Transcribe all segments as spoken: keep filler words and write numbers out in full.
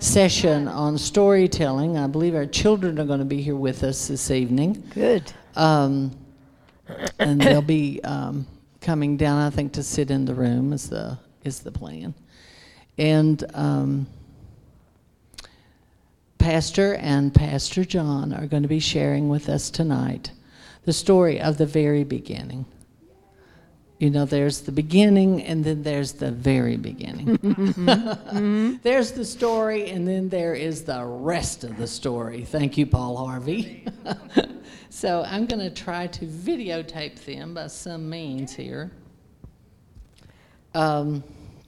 session on storytelling. I believe our children are going to be here with us this evening. Good. Um, and they'll be um, coming down, I think, to sit in the room is the is the plan. And um, Pastor and Pastor John are going to be sharing with us tonight the story of the very beginning. You know, there's the beginning, and then there's the very beginning. Mm-hmm. There's the story, and then there is the rest of the story. Thank you, Paul Harvey. So I'm going to try to videotape them by some means here. Um,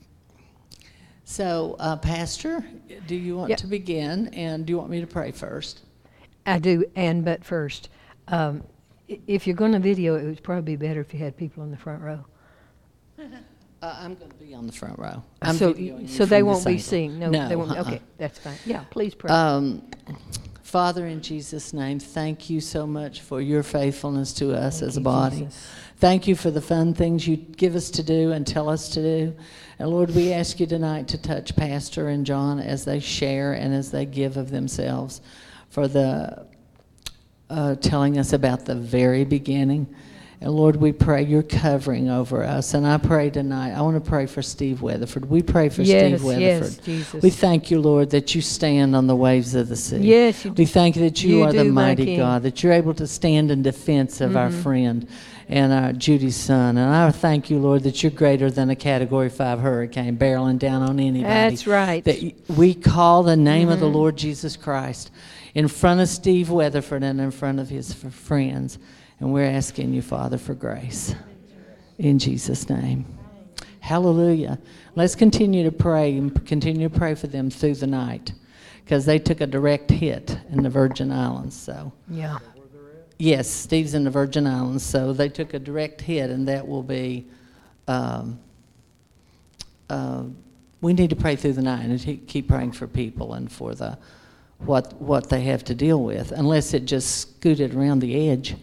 so, uh, Pastor, do you want yep. to begin, and do you want me to pray first? I do, and but first, um, if you're going to video, it would probably be better if you had people in the front row. Uh, I'm going to be on the front row. I'm so so they won't be angle. seeing. No, no they won't. uh-uh. Okay, that's fine. Yeah, please pray. Um, Father, in Jesus' name, thank you so much for your faithfulness to us thank as a you, body. Jesus. Thank you for the fun things you give us to do and tell us to do. And Lord, we ask you tonight to touch Pastor and John as they share and as they give of themselves for the uh, telling us about the very beginning. And Lord, we pray your covering over us. And I pray tonight, I want to pray for Steve Weatherford. We pray for yes, Steve Weatherford. Yes, Jesus. We thank you, Lord, that you stand on the waves of the sea. Yes, you do. We thank you that you, you are the do, mighty God, that you're able to stand in defense of mm-hmm. our friend and our Judy's son. And I thank you, Lord, that you're greater than a Category five hurricane barreling down on anybody. That's right. That we call the name mm-hmm. of the Lord Jesus Christ in front of Steve Weatherford and in front of his f- friends. And we're asking you, Father, for grace. In Jesus' name. Hallelujah. Let's continue to pray and continue to pray for them through the night, because they took a direct hit in the Virgin Islands. So yeah. Yes, Steve's in the Virgin Islands, so they took a direct hit, and that will be, um, uh, we need to pray through the night and t- keep praying for people and for the what what they have to deal with, unless it just scooted around the edge.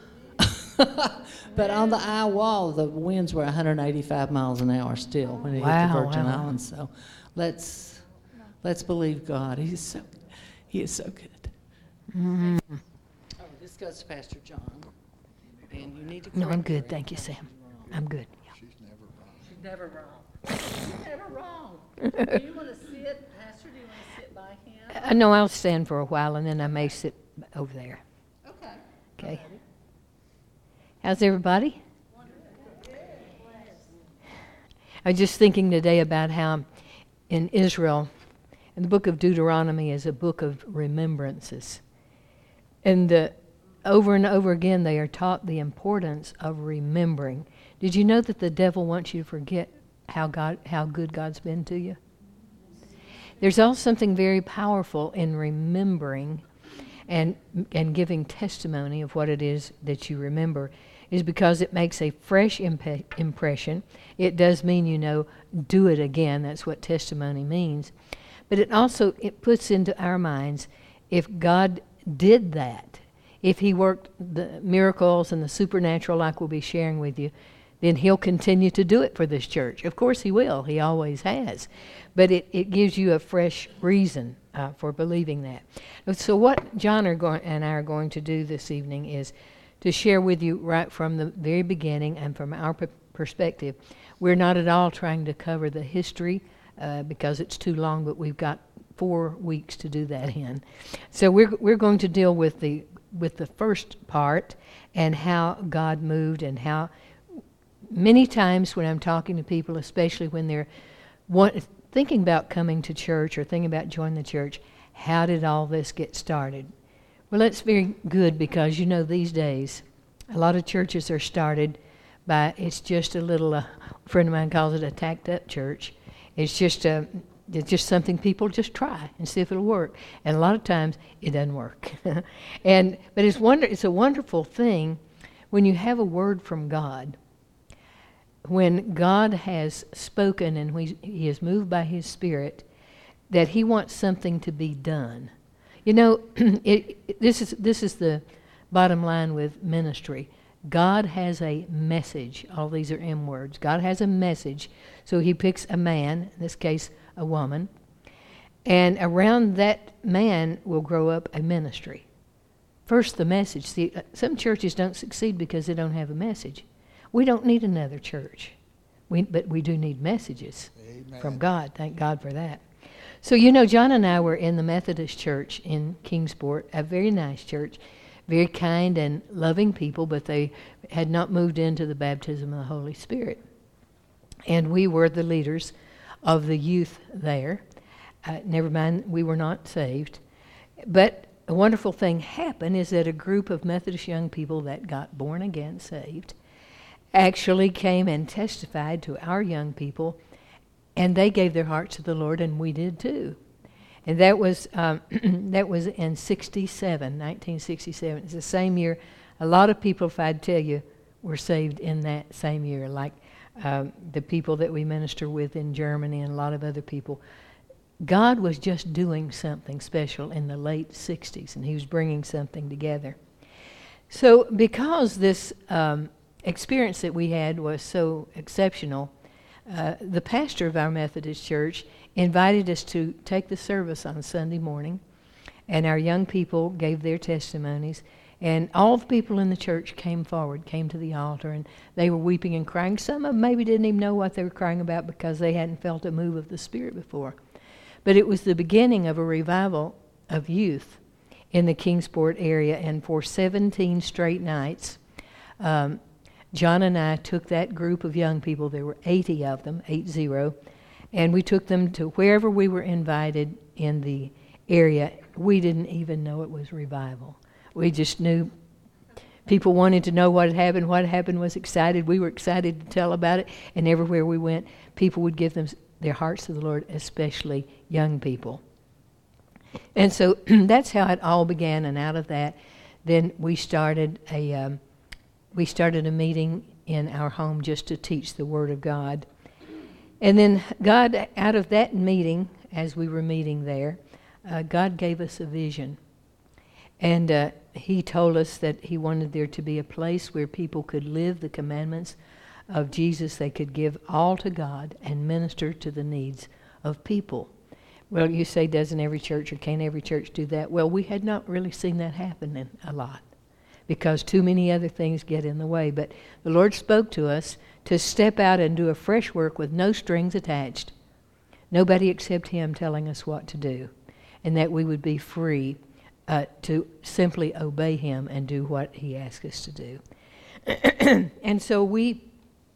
But on the eye wall, the winds were one hundred eighty-five miles an hour still when it wow, hit the Virgin wow. Islands. So let's let's believe God. He's so He is so good. Mm-hmm. Oh, this goes to Pastor John. And you need to. No, I'm good. Thank you, Sam. I'm good. Yeah. She's never wrong. She's never wrong. She's never wrong. Do you want to sit, Pastor? Do you want to sit by him? Uh, no, I'll stand for a while, and then I may sit over there. Okay. Okay. How's everybody? I was just thinking today about how in Israel, and the book of Deuteronomy is a book of remembrances. And uh, over and over again they are taught the importance of remembering. Did you know that the devil wants you to forget how God, how good God's been to you? There's also something very powerful in remembering and and giving testimony of what it is that you remember, is because it makes a fresh imp- impression. It does mean, you know, do it again. That's what testimony means. But it also, it puts into our minds, if God did that, if he worked the miracles and the supernatural like we'll be sharing with you, then he'll continue to do it for this church. Of course he will. He always has. But it, it gives you a fresh reason uh, for believing that. So what John are going, and I are going to do this evening is to share with you right from the very beginning and from our p- perspective. We're not at all trying to cover the history uh, because it's too long, but we've got four weeks to do that in. So we're we're going to deal with the with the first part and how God moved, and how many times when I'm talking to people, especially when they're want, thinking about coming to church or thinking about joining the church, how did all this get started? Well, that's very good, because you know these days a lot of churches are started by, it's just a little, uh, a friend of mine calls it a tacked up church. It's just a, it's just something people just try and see if it'll work. And a lot of times it doesn't work. and But it's wonder, it's a wonderful thing when you have a word from God. When God has spoken and we, he is moved by his Spirit, that he wants something to be done. You know, it, it, this is this is the bottom line with ministry. God has a message. All these are M words. God has a message. So he picks a man, in this case a woman, And around that man will grow up a ministry. First, the message. See, some churches don't succeed because they don't have a message. We don't need another church. We, but we do need messages Amen. From God. Thank God for that. So, you know, John and I were in the Methodist Church in Kingsport, a very nice church, very kind and loving people, but they had not moved into the baptism of the Holy Spirit. And we were the leaders of the youth there. Uh, never mind, we were not saved. But a wonderful thing happened is that a group of Methodist young people that got born again, saved, actually came and testified to our young people, and they gave their hearts to the Lord, and we did too. And that was um, that was in sixty-seven, nineteen sixty-seven. It's the same year. A lot of people, if I'd tell you, were saved in that same year, like um, the people that we minister with in Germany and a lot of other people. God was just doing something special in the late sixties, and he was bringing something together. So because this um, experience that we had was so exceptional, uh, the pastor of our Methodist church invited us to take the service on Sunday morning, and our young people gave their testimonies, and all the people in the church came forward, came to the altar, and they were weeping and crying. Some of them maybe didn't even know what they were crying about because they hadn't felt a move of the Spirit before. But it was the beginning of a revival of youth in the Kingsport area, and for seventeen straight nights, um, John and I took that group of young people, there were eighty of them, eight zero, and we took them to wherever we were invited in the area. We didn't even know it was revival. We just knew people wanted to know what had happened. What happened was excited. We were excited to tell about it, and everywhere we went, people would give them their hearts to the Lord, especially young people. And so that's how it all began, and out of that, then we started a um, we started a meeting in our home just to teach the Word of God. And then God, out of that meeting, as we were meeting there, uh, God gave us a vision. And uh, he told us that he wanted there to be a place where people could live the commandments of Jesus. They could give all to God and minister to the needs of people. Well, you say, doesn't every church or can't every church do that? Well, we had not really seen that happen a lot because too many other things get in the way. But the Lord spoke to us to step out and do a fresh work with no strings attached. Nobody except him telling us what to do, and that we would be free uh, to simply obey him and do what he asked us to do. And so we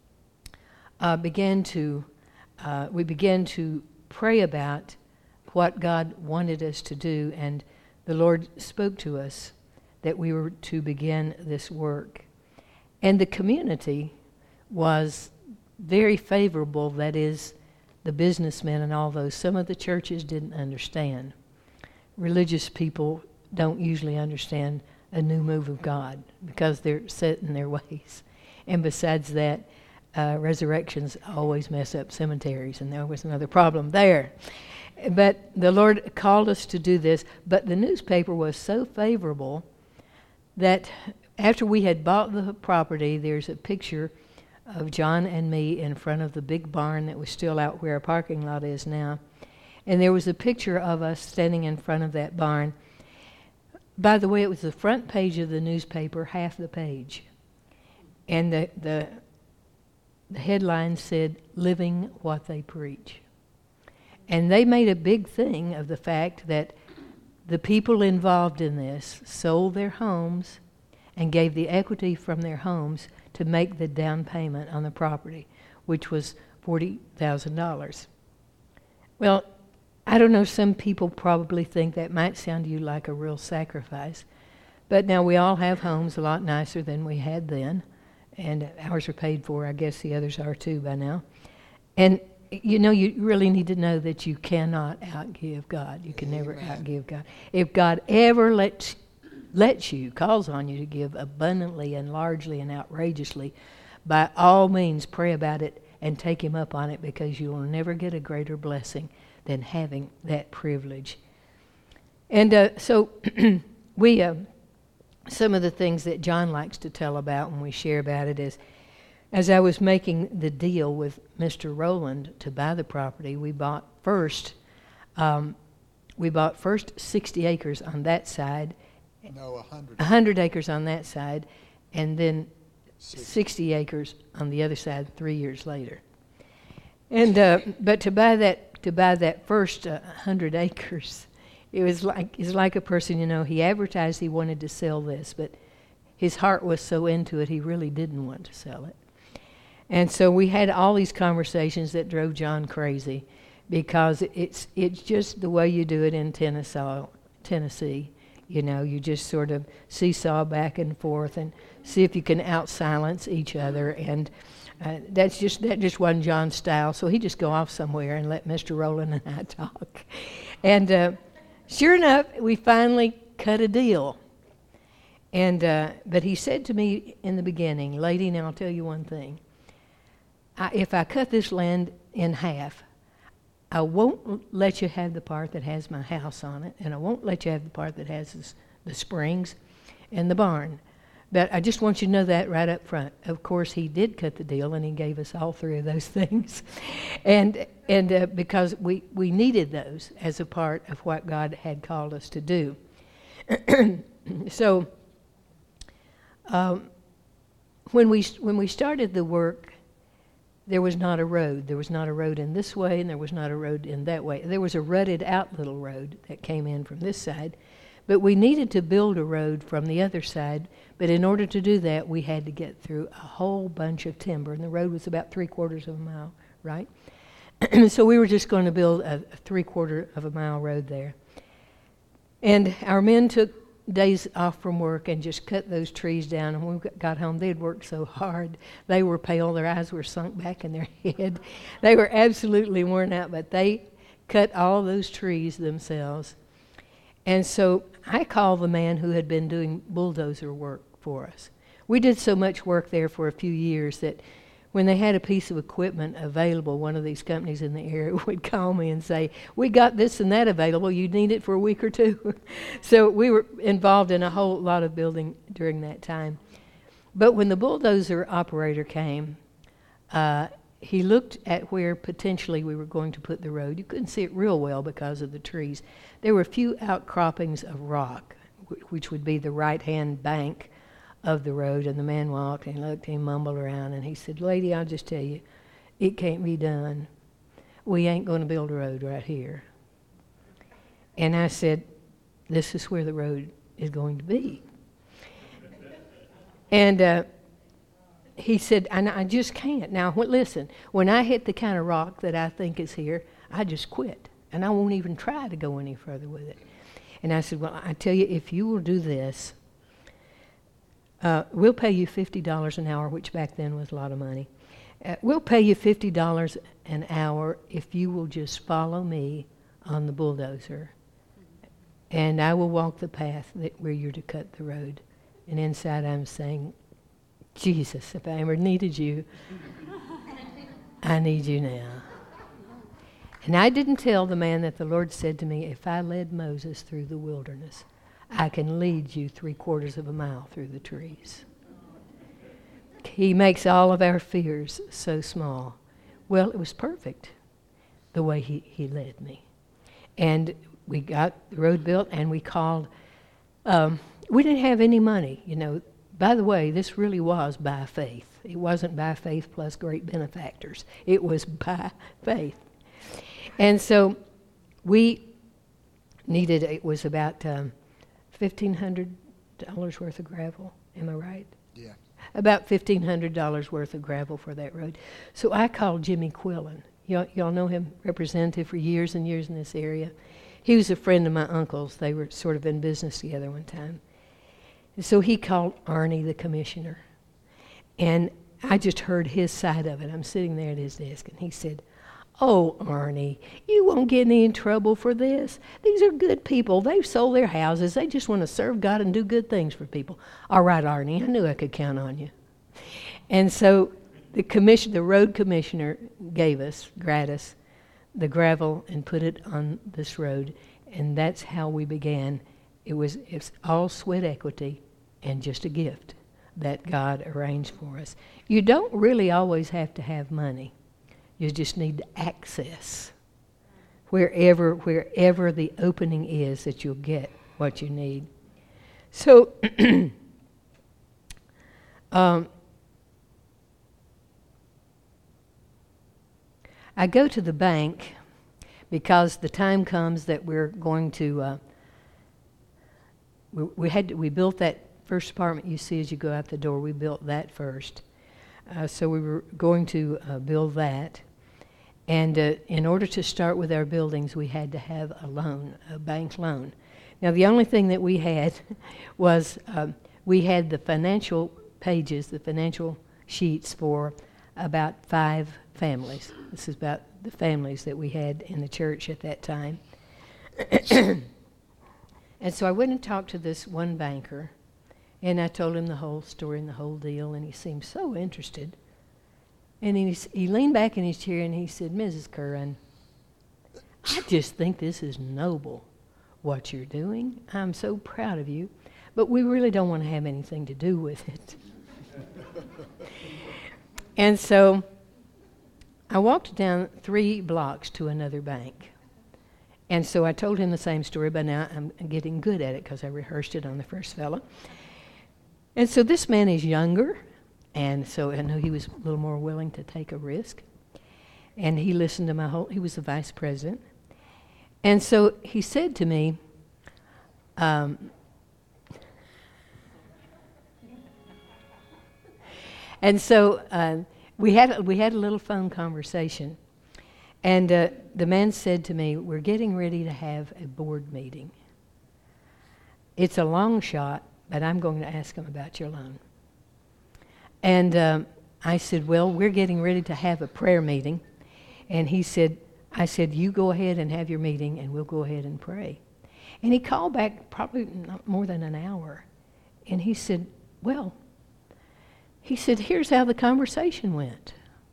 uh, began to uh, we began to pray about what God wanted us to do, and the Lord spoke to us that we were to begin this work. And the community was very favorable, that is, the businessmen and all those. Some of the churches didn't understand. Religious people don't usually understand a new move of God because they're set in their ways. And besides that, uh, resurrections always mess up cemeteries, and there was another problem there. But the Lord called us to do this, but the newspaper was so favorable that after we had bought the property, there's a picture of John and me in front of the big barn that was still out where our parking lot is now. And there was a picture of us standing in front of that barn. By the way, it was the front page of the newspaper, half the page. And the the, the headline said, "Living What They Preach." And they made a big thing of the fact that the people involved in this sold their homes and gave the equity from their homes to make the down payment on the property, which was forty thousand dollars. Well, I don't know, some people probably think that might sound to you like a real sacrifice, but now we all have homes a lot nicer than we had then, and ours are paid for. I guess the others are too by now. And you know, you really need to know that you cannot outgive God. You can Amen. Never outgive God. If God ever lets lets you, calls on you to give abundantly and largely and outrageously, by all means pray about it and take him up on it, because you will never get a greater blessing than having that privilege. And uh, so we, uh, some of the things that John likes to tell about when we share about it is, as I was making the deal with Mister Rowland to buy the property, we bought first um, we bought first sixty acres on that side. No, a hundred. one hundred acres on that side, and then Six. sixty acres on the other side three years later. And uh, but to buy that to buy that first uh, one hundred acres, it was like it's like a person, you know, he advertised he wanted to sell this, but his heart was so into it he really didn't want to sell it. And so we had all these conversations that drove John crazy, because it's it's just the way you do it in Tennessee. Tennessee. You know, you just sort of seesaw back and forth and see if you can out-silence each other. And uh, that's just that just wasn't John's style. So he'd just go off somewhere and let Mister Rowland and I talk. And uh, sure enough, we finally cut a deal. And uh, but he said to me in the beginning, "Lady, now I'll tell you one thing. I, if I cut this land in half, I won't let you have the part that has my house on it, and I won't let you have the part that has this, the springs and the barn. But I just want you to know that right up front." Of course, he did cut the deal, and he gave us all three of those things. and and uh, because we, we needed those as a part of what God had called us to do. So um, when we when we started the work, there was not a road. There was not a road in this way, and there was not a road in that way. There was a rutted out little road that came in from this side, but we needed to build a road from the other side. But in order to do that, we had to get through a whole bunch of timber, and the road was about three quarters of a mile, right? So we were just going to build a, a three quarter of a mile road there. And our men took days off from work and just cut those trees down. And when we got home, they had worked so hard. They were pale. Their eyes were sunk back in their head. They were absolutely worn out, but they cut all those trees themselves. And so I called the man who had been doing bulldozer work for us. We did so much work there for a few years that when they had a piece of equipment available, one of these companies in the area would call me and say, "We got this and that available. You need it for a week or two." So we were involved in a whole lot of building during that time. But when the bulldozer operator came, uh, he looked at where potentially we were going to put the road. You couldn't see it real well because of the trees. There were a few outcroppings of rock, which would be the right-hand bank of the road, and the man walked and looked and he mumbled around and he said, "Lady, I'll just tell you, it can't be done. We ain't going to build a road right here." And I said, "This is where the road is going to be." And uh, he said, "And I just can't. Now, wh- listen, when I hit the kind of rock that I think is here, I just quit, and I won't even try to go any further with it." And I said, "Well, I tell you, if you will do this, Uh, we'll pay you fifty dollars an hour," which back then was a lot of money. Uh, "we'll pay you fifty dollars an hour if you will just follow me on the bulldozer, and I will walk the path that where you're to cut the road." And inside I'm saying, "Jesus, if I ever needed you, I need you now." And I didn't tell the man that the Lord said to me, "If I led Moses through the wilderness, I can lead you three quarters of a mile through the trees." He makes all of our fears so small. Well, it was perfect the way he, he led me. And we got the road built, and we called. Um, we didn't have any money, you know. By the way, this really was by faith. It wasn't by faith plus great benefactors. It was by faith. And so we needed, it was about Um, fifteen hundred dollars worth of gravel. Am I right? Yeah. About fifteen hundred dollars worth of gravel for that road. So I called Jimmy Quillen. Y'all, y'all know him, representative for years and years in this area. He was a friend of my uncle's. They were sort of in business together one time. And so he called Arnie, the commissioner. And I just heard his side of it. I'm sitting there at his desk, and he said, "Oh, Arnie, you won't get any in trouble for this. These are good people. They've sold their houses. They just want to serve God and do good things for people." "All right, Arnie, I knew I could count on you." And so the commission, the road commissioner gave us, gratis, the gravel and put it on this road. And that's how we began. It was it's all sweat equity and just a gift that God arranged for us. You don't really always have to have money. You just need access. wherever wherever the opening is that you'll get what you need. So um, I go to the bank because the time comes that we're going to uh, we, we had to, we built that first apartment you see as you go out the door. We built that first. Uh, so we were going to uh, build that. And uh, in order to start with our buildings, we had to have a loan, a bank loan. Now, the only thing that we had was um, we had the financial pages, the financial sheets for about five families. This is about the families that we had in the church at that time. And so I went and talked to this one banker, and I told him the whole story and the whole deal, and he seemed so interested. And he, he leaned back in his chair and he said, "Missus Curran, I just think this is noble, what you're doing. I'm so proud of you, but we really don't want to have anything to do with it." And so I walked down three blocks to another bank. And so I told him the same story, but now I'm getting good at it because I rehearsed it on the first fella. And so this man is younger, and so I know he was a little more willing to take a risk. And he listened to my whole, he was the vice president. And so he said to me, um, and so uh, we had we had a little phone conversation. And uh, the man said to me, "We're getting ready to have a board meeting. It's a long shot, but I'm going to ask him about your loan." And um, I said, "Well, we're getting ready to have a prayer meeting." And he said, I said, "You go ahead and have your meeting, and we'll go ahead and pray." And he called back probably not more than an hour. And he said, "Well," he said, "here's how the conversation went.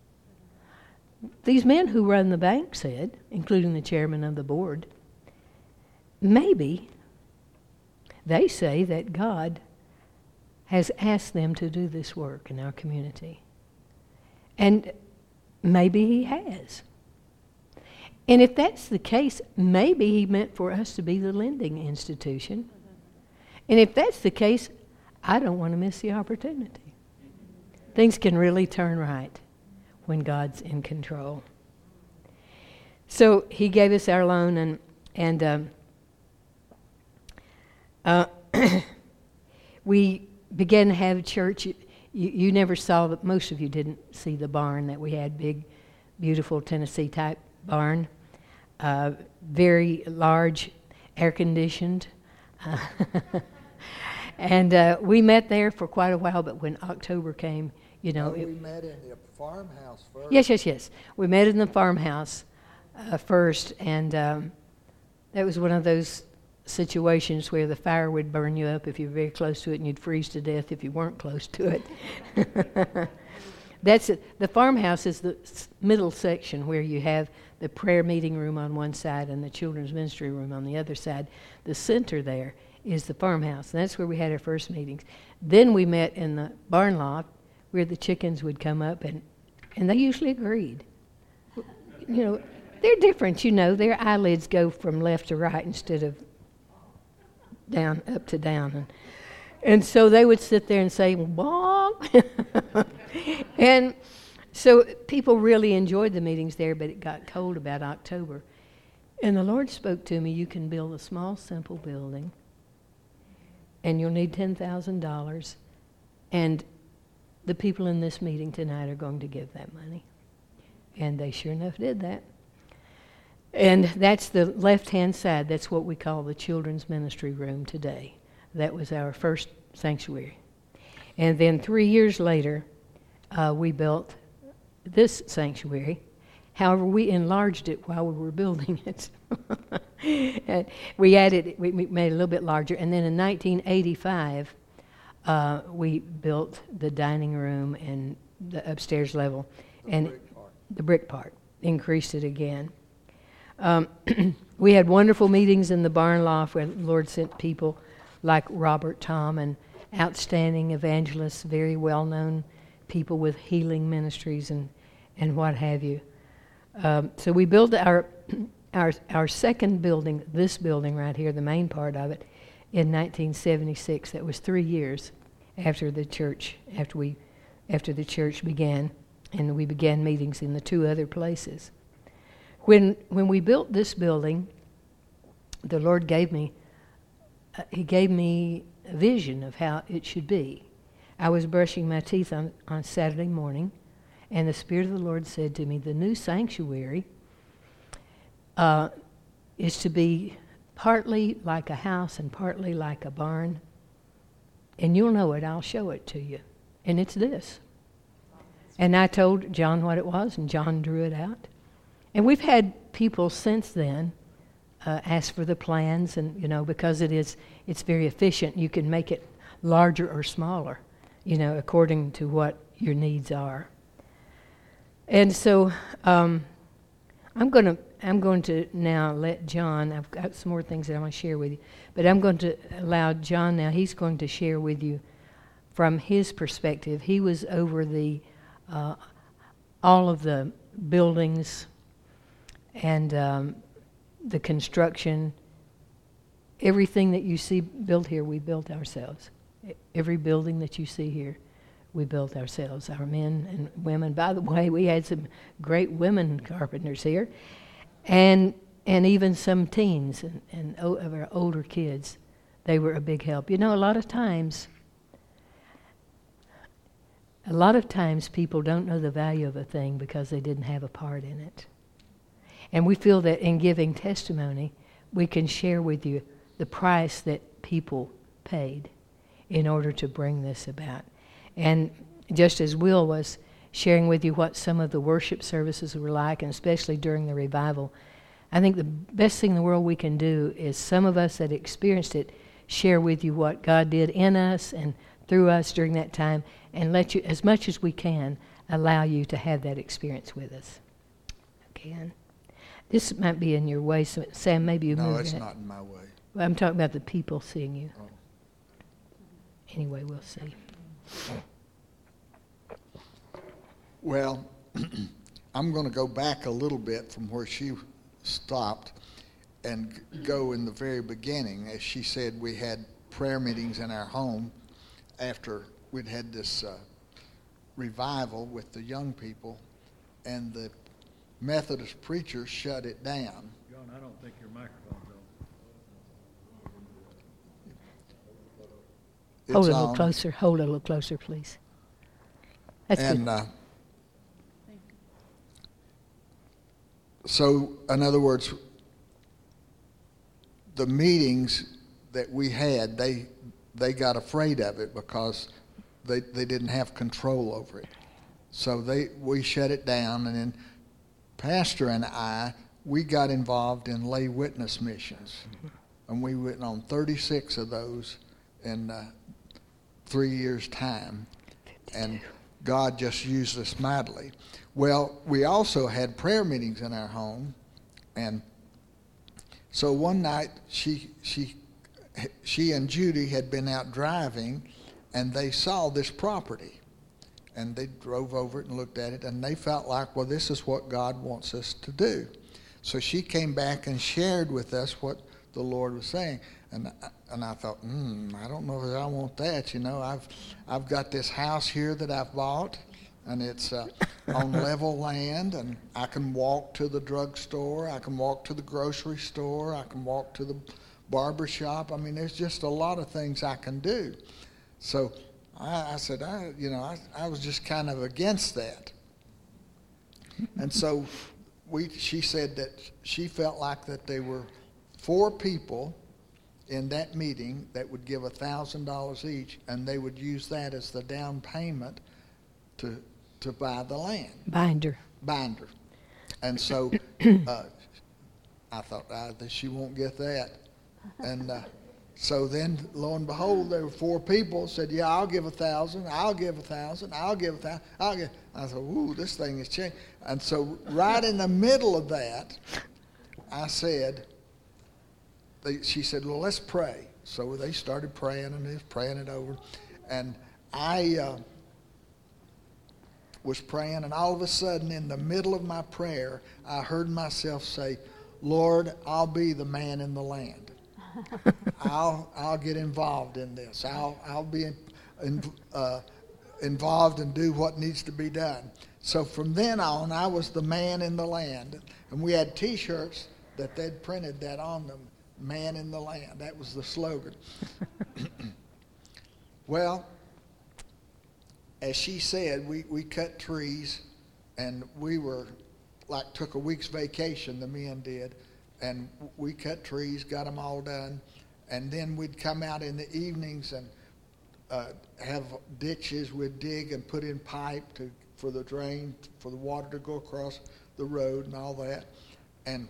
These men who run the bank said, including the chairman of the board, maybe they say that God has asked them to do this work in our community. And maybe he has. And if that's the case, maybe he meant for us to be the lending institution. And if that's the case, I don't want to miss the opportunity." Things can really turn right when God's in control. So he gave us our loan, and and um, uh, we began to have church. You, you never saw, the, most of you didn't see the barn that we had, big, beautiful Tennessee type barn, uh, very large, air conditioned. Uh, and uh, we met there for quite a while, but when October came, you know. Oh, it, we met in the farmhouse first. Yes, yes, yes. We met in the farmhouse uh, first, and um, that was one of those situations where the fire would burn you up if you were very close to it, and you'd freeze to death if you weren't close to it. That's it. The farmhouse is the s- middle section where you have the prayer meeting room on one side and the children's ministry room on the other side. The center there is the farmhouse, and that's where we had our first meetings. Then we met in the barn loft where the chickens would come up, and, and they usually agreed. You know, they're different, you know. Their eyelids go from left to right instead of down, up to down. And, and so they would sit there and say, "Bonk." And so people really enjoyed the meetings there, but it got cold about October. And the Lord spoke to me, "You can build a small, simple building, and you'll need ten thousand dollars, and the people in this meeting tonight are going to give that money." And they sure enough did that. And that's the left-hand side. That's what we call the children's ministry room today. That was our first sanctuary. And then three years later, uh, we built this sanctuary. However, we enlarged it while we were building it. And we added, we made it a little bit larger. And then in nineteen eighty-five, Uh, we built the dining room and the upstairs level, The and brick part. the brick part, increased it again. Um, we had wonderful meetings in the barn loft where the Lord sent people like Robert Tom and outstanding evangelists, very well-known people with healing ministries and, and what have you. Um, so we built our our our second building, this building right here, the main part of it, in nineteen seventy-six. That was three years after the church, after we, after the church began, and we began meetings in the two other places. When when we built this building, the Lord gave me, uh, He gave me a vision of how it should be. I was brushing my teeth on, on Saturday morning, and the Spirit of the Lord said to me, the new sanctuary uh, is to be partly like a house and partly like a barn. And you'll know it, I'll show it to you. And it's this. And I told John what it was, and John drew it out. And we've had people since then uh, ask for the plans, and, you know, because it is, it's very efficient, you can make it larger or smaller, you know, according to what your needs are. And so um, I'm going to I'm going to now let John, I've got some more things that I want to share with you, but I'm going to allow John now, he's going to share with you from his perspective. He was over the uh, all of the buildings and um, the construction. Everything that you see built here, we built ourselves. Every building that you see here, we built ourselves, our men and women. By the way, we had some great women carpenters here, and and even some teens and, and o- of our older kids. They were a big help. You know, a lot of times, a lot of times people don't know the value of a thing because they didn't have a part in it. And we feel that in giving testimony, we can share with you the price that people paid in order to bring this about. And just as Will was sharing with you what some of the worship services were like, and especially during the revival, I think the best thing in the world we can do is some of us that experienced it share with you what God did in us and through us during that time, and let you, as much as we can, allow you to have that experience with us. Okay, and this might be in your way, so Sam, maybe you No, move it's that. not in my way. Well, I'm talking about the people seeing you. Oh. Anyway, we'll see. Well, I'm going to go back a little bit from where she stopped and g- go in the very beginning. As she said, we had prayer meetings in our home after we'd had this uh, revival with the young people, and the Methodist preachers shut it down. John, I don't think your microphone's on. It's Hold it a little on. closer. Hold it a little closer, please. That's And good. uh, so, in other words, the meetings that we had, they they got afraid of it because they they didn't have control over it. So they we shut it down, and then Pastor and I, we got involved in lay witness missions, and we went on thirty-six of those in uh, three years' time, and God just used us mightily. Well, we also had prayer meetings in our home, and so one night she she she and Judy had been out driving, and they saw this property, and they drove over it and looked at it, and they felt like, well, this is what God wants us to do. So she came back and shared with us what the Lord was saying, and and I thought, hmm, I don't know if I want that. You know, I've I've got this house here that I've bought, and it's uh, on level land, and I can walk to the drugstore, I can walk to the grocery store, I can walk to the barber shop. I mean, there's just a lot of things I can do. So I, I said, I, you know, I, I was just kind of against that. And so we, she said that she felt like that there were four people in that meeting that would give a thousand dollars each, and they would use that as the down payment to to buy the land. Binder. Binder. And so uh, I thought, ah, that she won't get that. And uh, so then, lo and behold, there were four people said, yeah, I'll give a thousand, I'll give a thousand, I'll give a thousand, I'll give. I thought, ooh, this thing has changed. And so right in the middle of that, I said, they, she said, well, let's pray. So they started praying, and they was praying it over. And I uh, was praying, and all of a sudden, in the middle of my prayer, I heard myself say, Lord, I'll be the man in the land. I'll I'll get involved in this. I'll I'll be in, in, uh, involved and do what needs to be done. So from then on, I was the man in the land, and we had T-shirts that they'd printed that on them. Man in the land. That was the slogan. Well, as she said, we, we cut trees, and we were like took a week's vacation, the men did, and we cut trees, got them all done, and then we'd come out in the evenings and uh, have ditches we'd dig and put in pipe to for the drain, for the water to go across the road and all that. And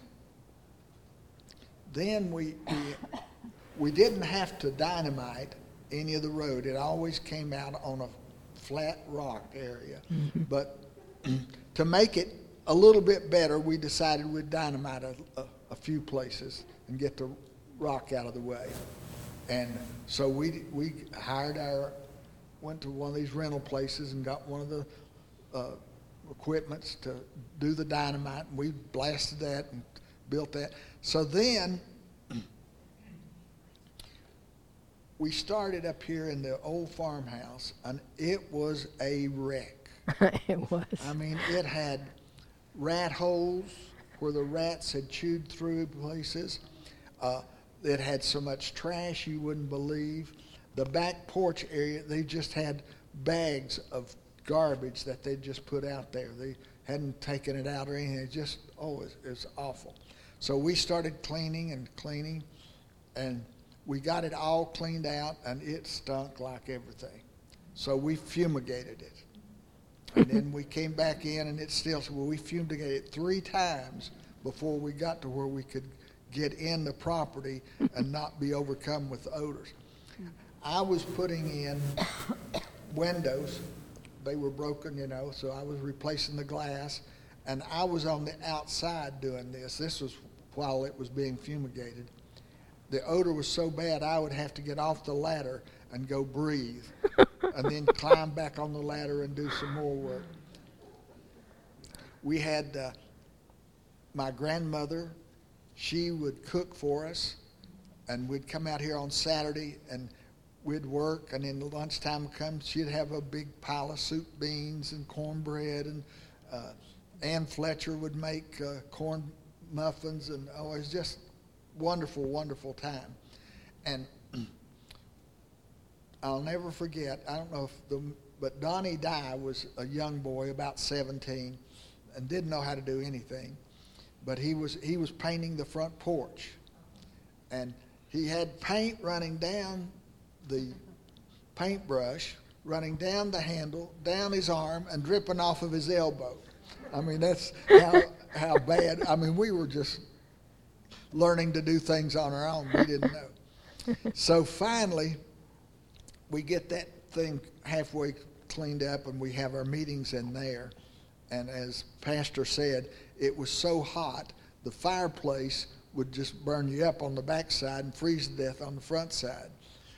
then we, we, we didn't have to dynamite any of the road. It always came out on a flat rock area. Mm-hmm. But to make it a little bit better, we decided we'd dynamite a, a, a few places and get the rock out of the way. And so we we hired our, went to one of these rental places and got one of the uh, equipments to do the dynamite, and we blasted that and built that. So then we started up here in the old farmhouse, and it was a wreck. It was. I mean, it had rat holes where the rats had chewed through places. Uh, it had so much trash you wouldn't believe. The back porch area, they just had bags of garbage that they just put out there. They hadn't taken it out or anything. It just, oh, it, it was awful. So we started cleaning and cleaning, and we got it all cleaned out, and it stunk like everything. So we fumigated it. And then we came back in, and it still, well, we fumigated it three times before we got to where we could get in the property and not be overcome with odors. I was putting in windows. They were broken, you know, so I was replacing the glass, and I was on the outside doing this. This was while it was being fumigated. The odor was so bad I would have to get off the ladder and go breathe, and then climb back on the ladder and do some more work. We had uh, my grandmother. She would cook for us, and we'd come out here on Saturday, and we'd work, and then lunchtime would come. She'd have a big pile of soup beans and cornbread, and uh, Ann Fletcher would make uh, corn muffins, and oh, it was just wonderful, wonderful time. And I'll never forget, I don't know if the, but Donnie Dye was a young boy, about seventeen, and didn't know how to do anything. But he was he was painting the front porch, and he had paint running down the paintbrush, running down the handle, down his arm, and dripping off of his elbow. I mean, that's how how bad. I mean, we were just learning to do things on our own. We didn't know. So finally, we get that thing halfway cleaned up, and we have our meetings in there. And as Pastor said, it was so hot, the fireplace would just burn you up on the back side and freeze to death on the front side.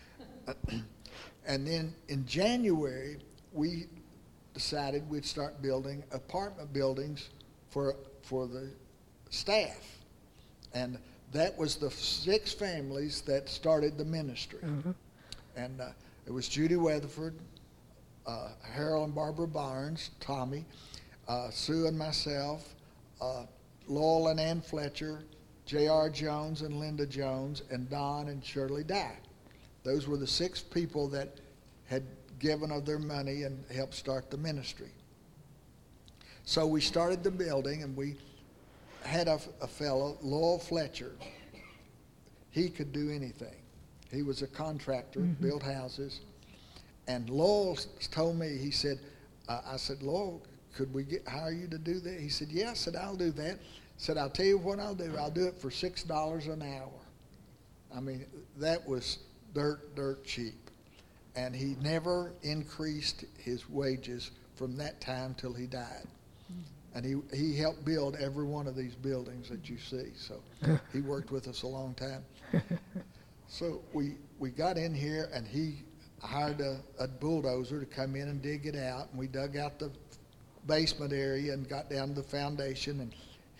And then in January, we decided we'd start building apartment buildings for for the staff. And that was the six families that started the ministry. Mm-hmm. And uh, it was Judy Weatherford, uh, Harold and Barbara Barnes, Tommy, uh, Sue and myself, uh, Lowell and Ann Fletcher, J R Jones and Linda Jones, and Don and Shirley Dye. Those were the six people that had given of their money and helped start the ministry. So we started the building, and we had a, a fellow, Lowell Fletcher. He could do anything. He was a contractor, mm-hmm. built houses. And Lowell told me, he said, uh, I said, Lowell, could we get, hire you to do that? He said, yeah. I said, I'll do that. I said, I'll tell you what I'll do. I'll do it for six dollars an hour. I mean, that was dirt, dirt cheap. And he never increased his wages from that time till he died. And he, he helped build every one of these buildings that you see. So he worked with us a long time. So we, we got in here, and he hired a, a bulldozer to come in and dig it out. And we dug out the basement area and got down to the foundation. And he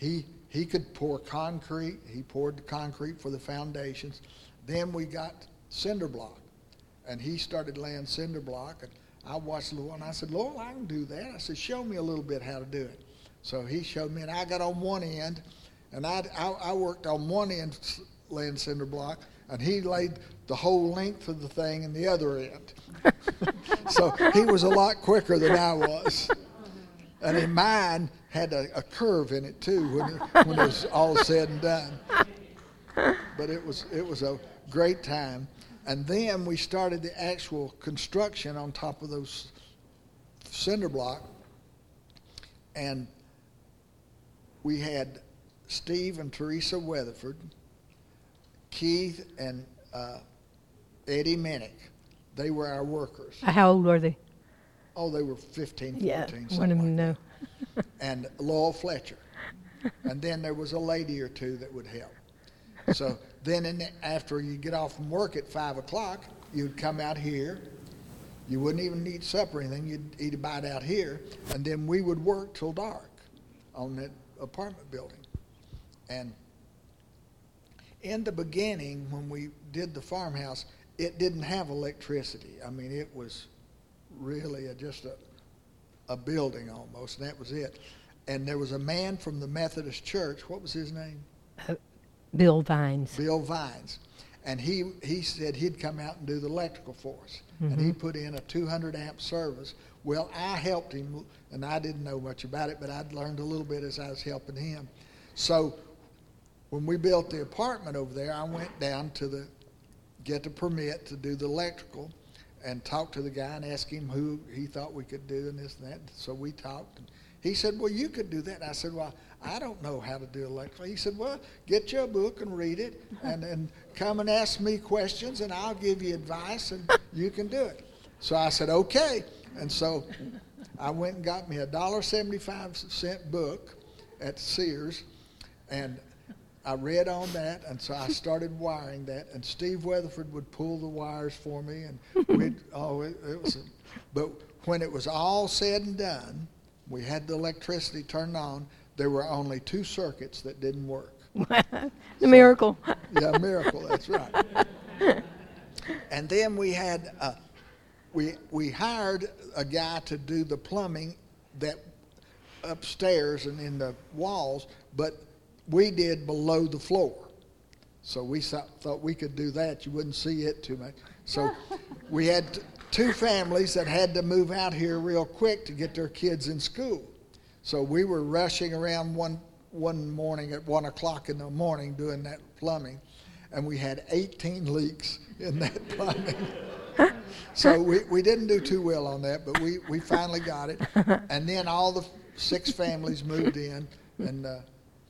he could pour concrete. He poured the concrete for the foundations. Then we got cinder block, and he started laying cinder block. And I watched Lowell, and I said, Lowell, I can do that. I said, show me a little bit how to do it. So he showed me, and I got on one end, and I, I, I worked on one end laying cinder block, and he laid the whole length of the thing in the other end. So he was a lot quicker than I was. And in mine had a, a curve in it too when it, when it was all said and done. But it was it was a great time. And then we started the actual construction on top of those cinder block. And we had Steve and Teresa Weatherford, Keith and uh, Eddie Minnick. They were our workers. How old were they? Oh, they were fifteen, fourteen, Yeah, something one of like them know. that. And Lowell Fletcher. And then there was a lady or two that would help. So then in the, after you get off from work at five o'clock, you'd come out here. You wouldn't even eat supper or anything. You'd eat a bite out here. And then we would work till dark on that apartment building. And in the beginning, when we did the farmhouse, it didn't have electricity. I mean, it was really a, just a, a building almost, and that was it. And there was a man from the Methodist Church. What was his name? Uh, Bill Vines. Bill Vines. And he, he said he'd come out and do the electrical for us. Mm-hmm. And he put in a two hundred amp service. Well, I helped him, and I didn't know much about it, but I'd learned a little bit as I was helping him. So when we built the apartment over there, I went down to the, get the permit to do the electrical, and talked to the guy and asked him who he thought we could do and this and that. So we talked, and he said, well, you could do that. And I said, well, I don't know how to do electrical. He said, well, get you a book and read it, and, and come and ask me questions, and I'll give you advice, and you can do it. So I said, okay. And so I went and got me a one dollar and seventy-five cents book at Sears, and I read on that, and so I started wiring that, and Steve Weatherford would pull the wires for me, and we'd, oh, it, it was, a, but when it was all said and done, we had the electricity turned on, there were only two circuits that didn't work. The so, miracle. Yeah, miracle, that's right. And then we had, uh, we, we hired a guy to do the plumbing that upstairs and in the walls, but we did below the floor. So we thought we could do that. You wouldn't see it too much. So we had t- two families that had to move out here real quick to get their kids in school. So we were rushing around one one morning at one o'clock in the morning doing that plumbing, and we had eighteen leaks in that plumbing. So we, we didn't do too well on that, but we, we finally got it. And then all the six families moved in, and uh,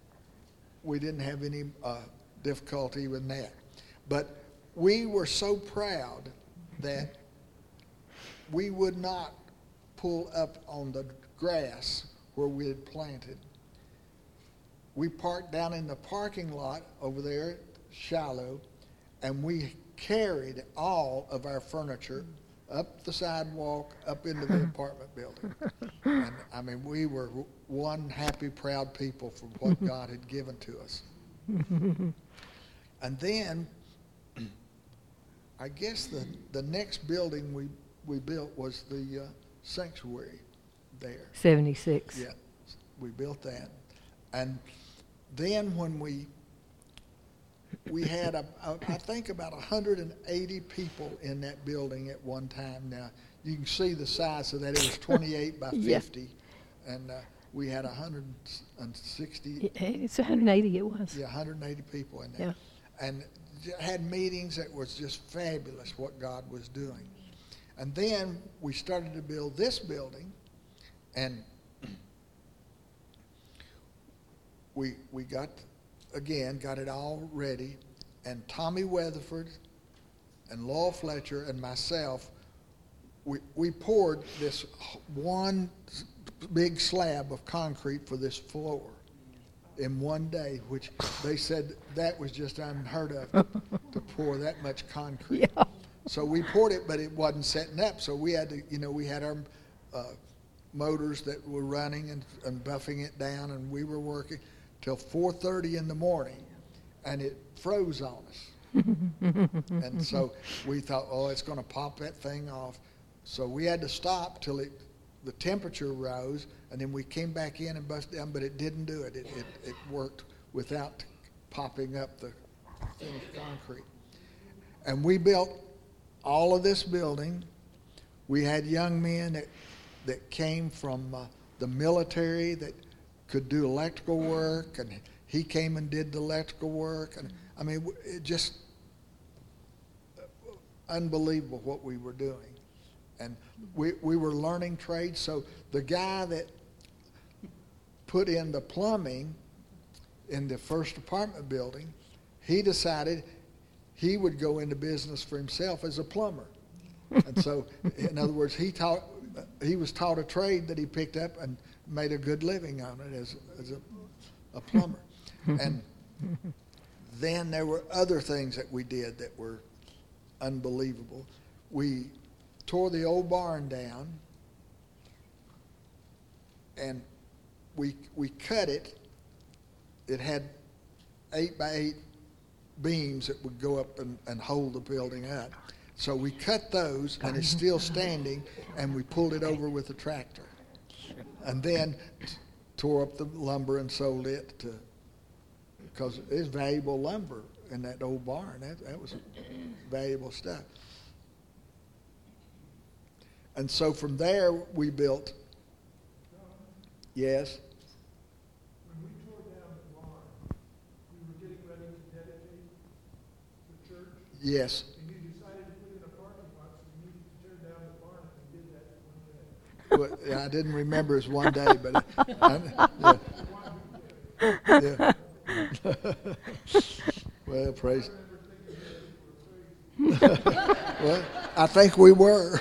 we didn't have any uh, difficulty with that. But we were so proud that we would not pull up on the grass where we had planted. We parked down in the parking lot over there at Shiloh, and we carried all of our furniture up the sidewalk, up into the apartment building. And I mean, we were one happy, proud people for what God had given to us. And then, I guess the, the next building we, we built was the uh, sanctuary there. seventy-six. Yeah, we built that. And then when we we had, a, a, I think, about one hundred eighty people in that building at one time. Now, you can see the size of that. It was twenty-eight by fifty. Yeah. And uh, we had one hundred sixty. It's one hundred eighty, it was. Yeah, one hundred eighty people in there. Yeah. And had meetings that was just fabulous what God was doing. And then we started to build this building, and we we got, again, got it all ready, and Tommy Weatherford and Lowell Fletcher and myself, we, we poured this one big slab of concrete for this floor in one day, which they said that was just unheard of to, to pour that much concrete. Yeah. So we poured it, but it wasn't setting up, so we had to, you know, we had our uh, motors that were running and, and buffing it down, and we were working. till four thirty in the morning, and it froze on us. And so we thought, oh, it's going to pop that thing off. So we had to stop till it, the temperature rose, and then we came back in and busted down, but it didn't do it. It, it, it worked without popping up the finished concrete. And we built all of this building. We had young men that, that came from uh, the military that could do electrical work, and he came and did the electrical work. And I mean, it just unbelievable what we were doing. And we, we were learning trades. So the guy that put in the plumbing in the first apartment building, he decided he would go into business for himself as a plumber. And so, in other words, he taught, he was taught a trade that he picked up and made a good living on it as, as a, a plumber. And then there were other things that we did that were unbelievable. We tore the old barn down, and we we cut it. It had eight by eight beams that would go up and, and hold the building up. So we cut those, and it's still standing, and we pulled it over with a tractor. And then t- tore up the lumber and sold it to, because it's valuable lumber in that old barn. That, that was valuable stuff. And so from there, we built, yes? When we tore down the barn, we were getting ready to dedicate the church, Yes. and you decided to put in a parking lot, so you needed to tear down the barn, and we did that one day. Well, yeah, I didn't remember it was one day, but I, yeah. Yeah. Well, praise. Well, I think we were.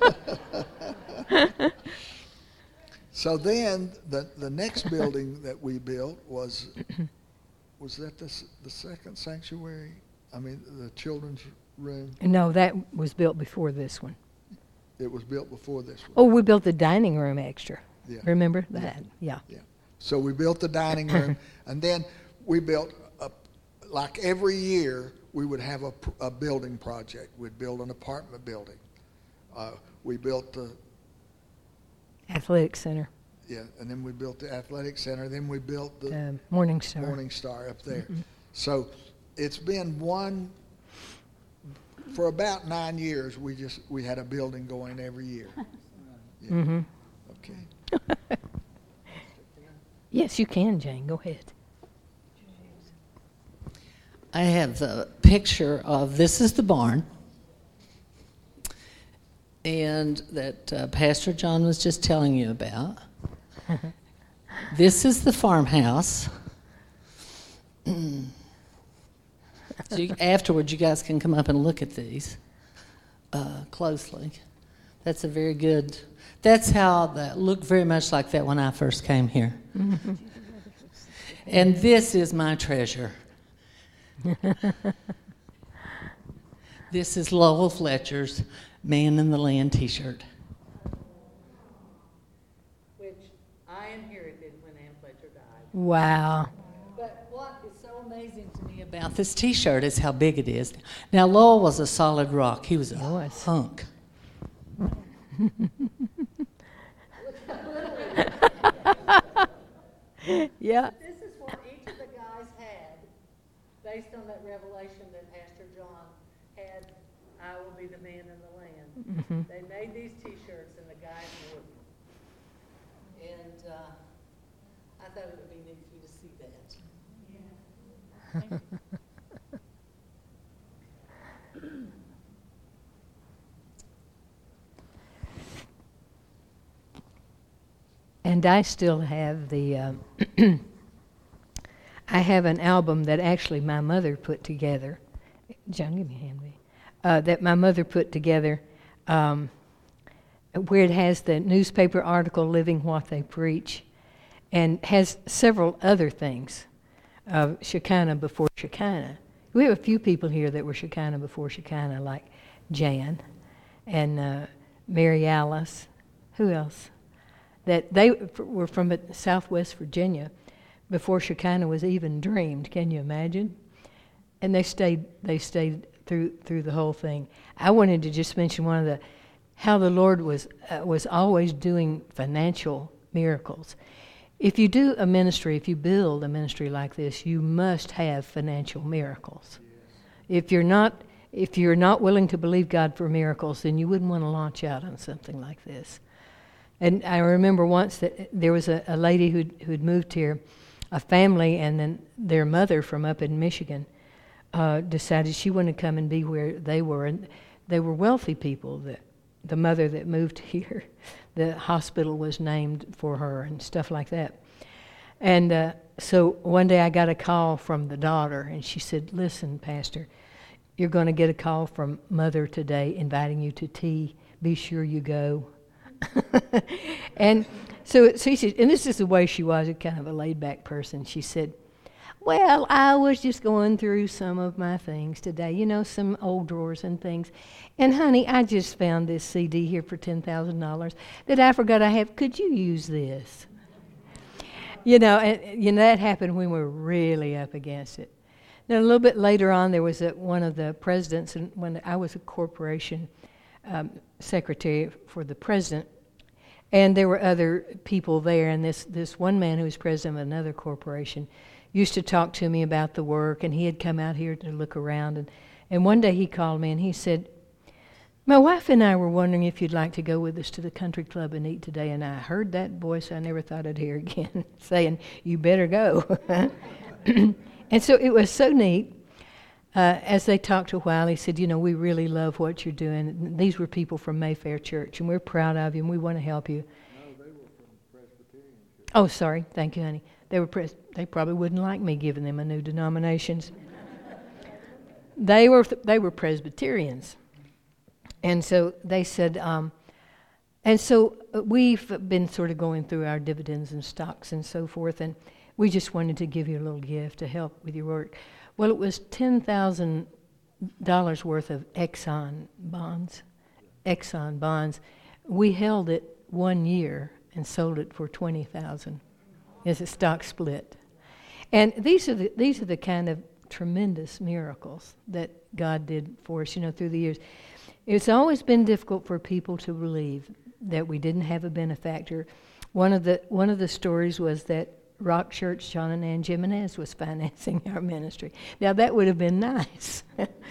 So then, the the next building that we built was was that the the second sanctuary? I mean, the children's room. No, that was built before this one. It was built before this one. Oh, we built the dining room extra. Yeah. Remember that? Yeah. Yeah. So we built the dining room, and then we built a, like every year we would have a, a building project. We'd build an apartment building. Uh, we built the Athletic Center, yeah, and then we built the athletic center. Then we built the uh, Morning Star. Morning Star up there. So it's been one for about nine years. We just we had a building going every year. Yeah. Mm-hmm. Okay. Yes, you can, Jane. Go ahead. I have a picture of, this is the barn, and that uh, Pastor John was just telling you about. This is the farmhouse. So you, afterwards, you guys can come up and look at these uh, closely. That's a very good, that's how that looked very much like that when I first came here. And this is my treasure. This is Lowell Fletcher's Man in the Land t-shirt, which I inherited when Ann Fletcher died. Wow. But what is so amazing to me about this t-shirt is how big it is. Now, Lowell was a solid rock. He was a He was. hunk. Yeah. This is what each of the guys had, based on that revelation that Pastor John had, I will be the man in the land. Mm-hmm. They made these t-shirts and the guys wore them. And uh, I thought it would be neat for you to see that. Yeah. And I still have the, uh, I have an album that actually my mother put together. John, give me a hand, will you? Uh, that my mother put together, um, where it has the newspaper article, Living What They Preach, and has several other things of Shekinah before Shekinah. We have a few people here that were Shekinah before Shekinah, like Jan and uh, Mary Alice. Who else? That they f- were from Southwest Virginia, before Shekinah was even dreamed. Can you imagine? And they stayed. They stayed through through the whole thing. I wanted to just mention one of the how the Lord was uh, was always doing financial miracles. If you do a ministry, if you build a ministry like this, you must have financial miracles. If you're not if you're not willing to believe God for miracles, then you wouldn't want to launch out on something like this. And I remember once that there was a, a lady who'd, who'd moved here, a family, and then their mother from up in Michigan uh, decided she wanted to come and be where they were. And they were wealthy people. The, the mother that moved here, the hospital was named for her and stuff like that. And uh, so one day I got a call from the daughter, and she said, "Listen, Pastor, you're going to get a call from Mother today inviting you to tea. Be sure you go." And so, so she said, and this is the way she was, a kind of a laid-back person. She said, "Well, I was just going through some of my things today, you know, some old drawers and things. And, honey, I just found this C D here for ten thousand dollars that I forgot I have. Could you use this?" You know, and you know, that happened when we were really up against it. Then a little bit later on, there was a, one of the presidents, and when I was a corporation um, secretary for the president, and there were other people there, and this, this one man who was president of another corporation used to talk to me about the work, and he had come out here to look around. And, and one day he called me, and he said, "My wife and I were wondering if you'd like to go with us to the country club and eat today." And I heard that voice I never thought I'd hear again saying, "You better go." And so it was so neat. Uh, as they talked a while, he said, "You know, we really love what you're doing. And these were people from Mayfair Church, and we're proud of you, and we want to help you." No, they were from Presbyterian Church. Oh, sorry. Thank you, honey. They were pres- They probably wouldn't like me giving them a new denominations. They were th- they were Presbyterians. And so they said, um, and so we've been sort of going through our dividends and stocks and so forth, and we just wanted to give you a little gift to help with your work. Well, it was ten thousand dollars worth of Exxon bonds. Exxon bonds. We held it one year and sold it for twenty thousand dollars as a stock split. And these are the these are the kind of tremendous miracles that God did for us, you know, through the years. It's always been difficult for people to believe that we didn't have a benefactor. One of the one of the stories was that Rock Church, John and Ann Jimenez was financing our ministry. Now that would have been nice.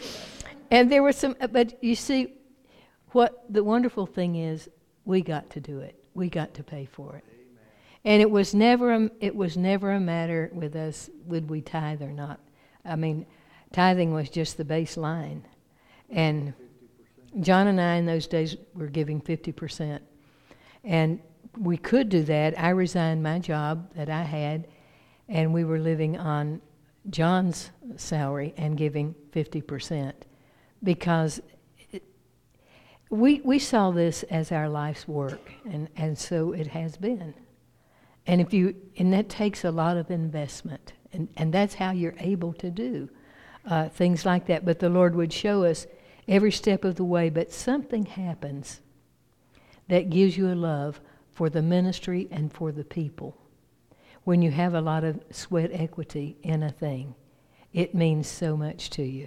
And there were some, but you see, what the wonderful thing is, we got to do it. We got to pay for it. Amen. And it was never a, it was never a matter with us, would we tithe or not. I mean, tithing was just the baseline. And John and I in those days were giving fifty percent. And we could do that. I resigned my job that I had, and we were living on John's salary and giving fifty percent because it, we we saw this as our life's work, and, and so it has been. And if you and that takes a lot of investment, and, and that's how you're able to do uh, things like that. But the Lord would show us every step of the way, but something happens that gives you a love for the ministry and for the people. When you have a lot of sweat equity in a thing, it means so much to you.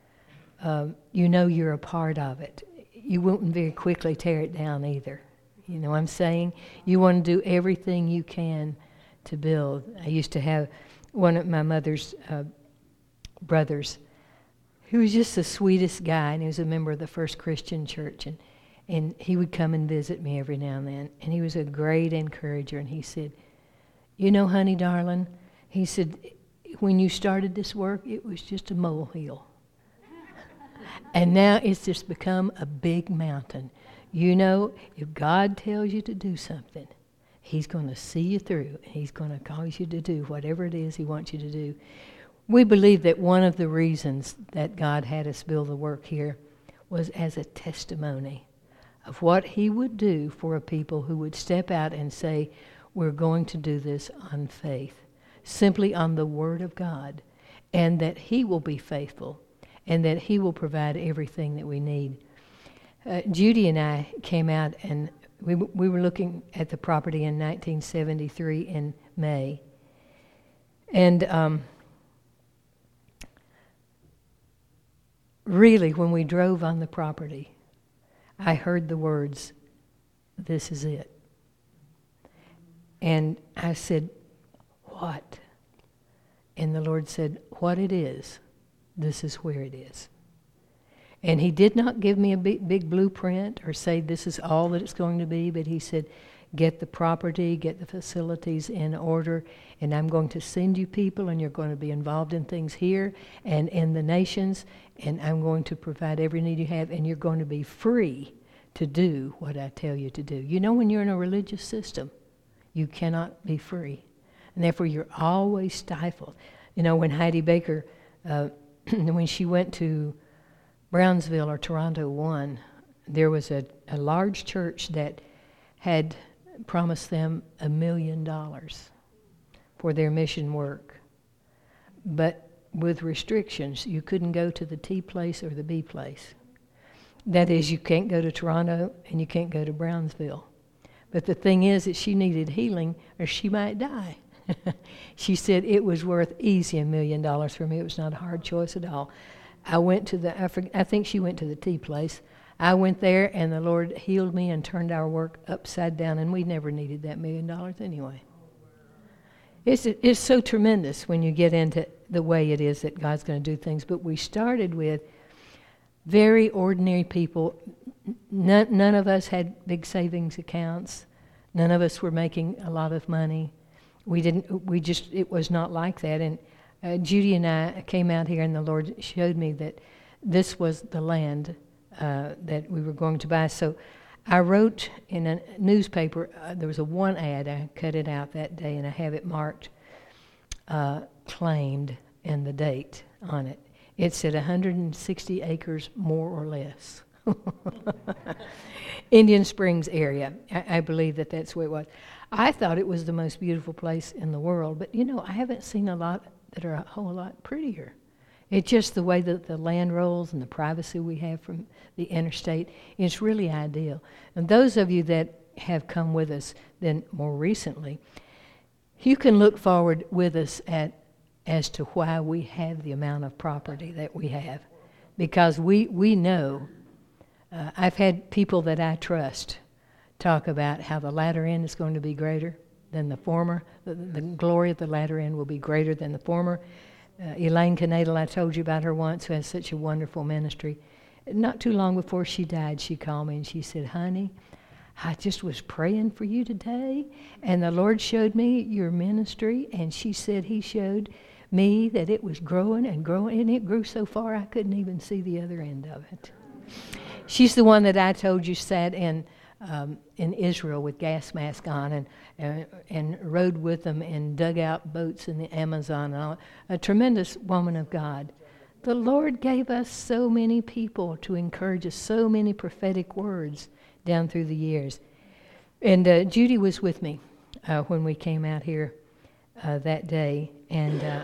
Um, you know you're a part of it. You won't very quickly tear it down either. You know what I'm saying? You want to do everything you can to build. I used to have one of my mother's uh, brothers who was just the sweetest guy, and he was a member of the First Christian Church, and And he would come and visit me every now and then. And he was a great encourager. And he said, "You know, honey, darling," he said, "when you started this work, it was just a molehill. And now it's just become a big mountain. You know, if God tells you to do something, He's going to see you through. He's going to cause you to do whatever it is He wants you to do." We believe that one of the reasons that God had us build the work here was as a testimony of what He would do for a people who would step out and say, "We're going to do this on faith, simply on the Word of God, and that He will be faithful, and that He will provide everything that we need." Uh, Judy and I came out, and we we were looking at the property in nineteen seventy-three in May, And um, really, when we drove on the property, I heard the words, "This is it." And I said, "What?" And the Lord said, "What it is, this is where it is." And he did not give me a big, big blueprint or say this is all that it's going to be, but he said, get the property, get the facilities in order, and I'm going to send you people, and you're going to be involved in things here and in the nations, and I'm going to provide every need you have, and you're going to be free to do what I tell you to do. You know, when you're in a religious system, you cannot be free, and therefore you're always stifled. You know, when Heidi Baker, uh, when she went to Brownsville or Toronto one, there was a, a large church that had promised them a million dollars for their mission work. But with restrictions, you couldn't go to the T place or the B place. That is, you can't go to Toronto and you can't go to Brownsville. But the thing is that she needed healing or she might die. She said it was worth easy a million dollars for me. It was not a hard choice at all. I went to the, I, forget, I think she went to the T place. I went there and the Lord healed me and turned our work upside down, and we never needed that million dollars anyway. It's, it's so tremendous when you get into the way it is that God's going to do things. But we started with very ordinary people. None, none of us had big savings accounts. None of us were making a lot of money. We didn't, we just, it was not like that. And uh, Judy and I came out here and the Lord showed me that this was the land uh, that we were going to buy. So I wrote in a newspaper, uh, there was a one ad, I cut it out that day and I have it marked, uh, claimed, and the date on it. It said one hundred sixty acres more or less. Indian Springs area. I, I believe that that's where it was. I thought it was the most beautiful place in the world, but you know, I haven't seen a lot that are a whole lot prettier. It's just the way that the land rolls and the privacy we have from the interstate. It's really ideal. And those of you that have come with us then more recently, you can look forward with us at as to why we have the amount of property that we have. Because we, we know, uh, I've had people that I trust talk about how the latter end is going to be greater than the former. The, the glory of the latter end will be greater than the former. Uh, Elaine Canadal, I told you about her once, who has such a wonderful ministry. Not too long before she died, she called me and she said, "Honey, I just was praying for you today, and the Lord showed me your ministry," and she said he showed me that it was growing and growing, and it grew so far I couldn't even see the other end of it. She's the one that I told you sat in um, in Israel with gas mask on and uh, and rode with them and dug out boats in the Amazon. And all. A tremendous woman of God. The Lord gave us so many people to encourage us, so many prophetic words down through the years. And uh, Judy was with me uh, when we came out here uh, that day, and uh,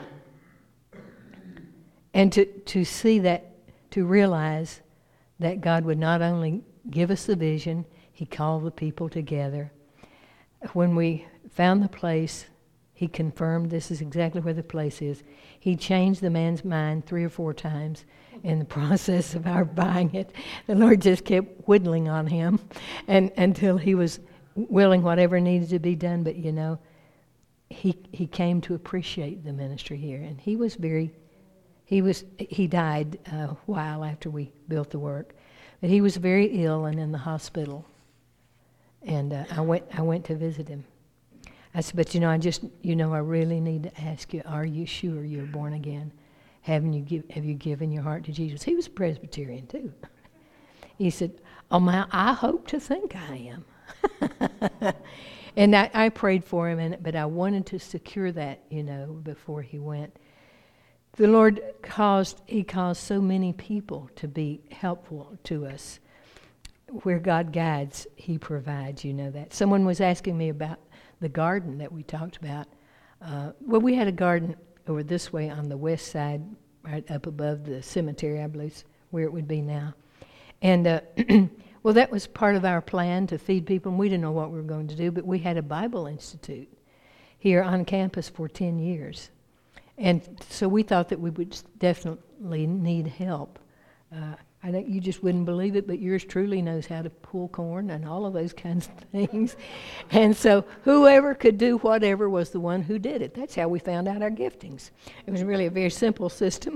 and to to see that, to realize that God would not only give us the vision, He called the people together. When we found the place, He confirmed this is exactly where the place is. He changed the man's mind three or four times in the process of our buying it. The Lord just kept whittling on him and until he was willing whatever needed to be done. But, you know, he he came to appreciate the ministry here. And he was very, he was he died a while after we built the work. But he was very ill and in the hospital. And uh, I went I went to visit him. I said, but you know, I just, you know, I really need to ask you, are you sure you're born again? Haven't you give, have you given your heart to Jesus? He was a Presbyterian too. He said, oh my, I hope to think I am. And I, I prayed for him, and but I wanted to secure that, you know, before he went. The Lord caused, He caused so many people to be helpful to us. Where God guides, He provides, you know that. Someone was asking me about the garden that we talked about. Uh, well, we had a garden over this way on the west side, right up above the cemetery, I believe, where it would be now. And, uh, well, that was part of our plan to feed people, and we didn't know what we were going to do, but we had a Bible Institute here on campus for ten years. And so we thought that we would definitely need help. Uh, I know you just wouldn't believe it, but yours truly knows how to pull corn and all of those kinds of things. And so whoever could do whatever was the one who did it. That's how we found out our giftings. It was really a very simple system.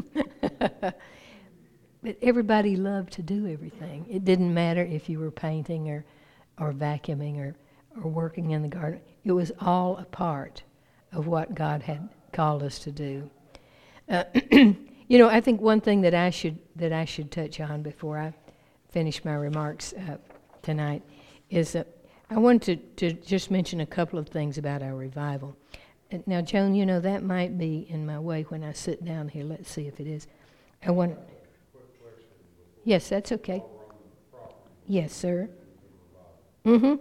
But everybody loved to do everything. It didn't matter if you were painting or, or vacuuming or, or working in the garden. It was all a part of what God had called us to do. Uh, You know, I think one thing that I should that I should touch on before I finish my remarks uh, tonight is that I want to, to just mention a couple of things about our revival. Uh, now, Joan, you know, that might be in my way when I sit down here. Let's see if it is. I want. Yes, that's okay. Yes, sir. Mm-hmm.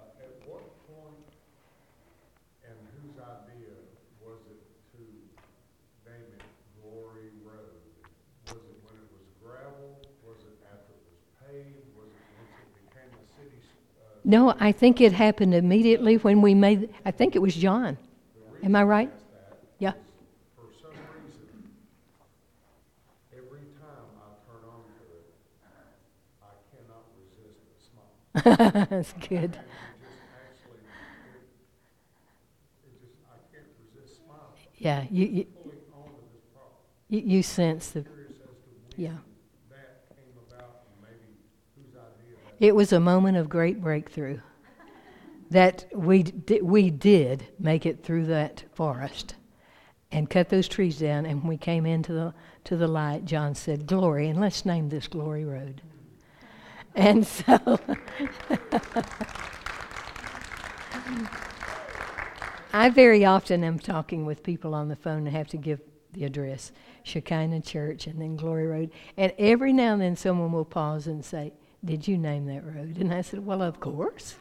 No, I think it happened immediately when we made, I think it was John. Am I right? Yeah. For some reason, every time I turn on to it, I cannot resist the smile. That's good. It just actually, it, it just, I can't resist smiling. Yeah, you you, Pulling on to this problem. you, you sense the, Curious as to when yeah. that came about and maybe whose idea that It was a moment of great breakthrough that we di- we did make it through that forest and cut those trees down. And when we came into the to the light, John said, "Glory," and let's name this Glory Road. And so I very often am talking with people on the phone and have to give the address, Shekinah Church, and then Glory Road. And every now and then someone will pause and say, "Did you name that road?" And I said, "Well, of course."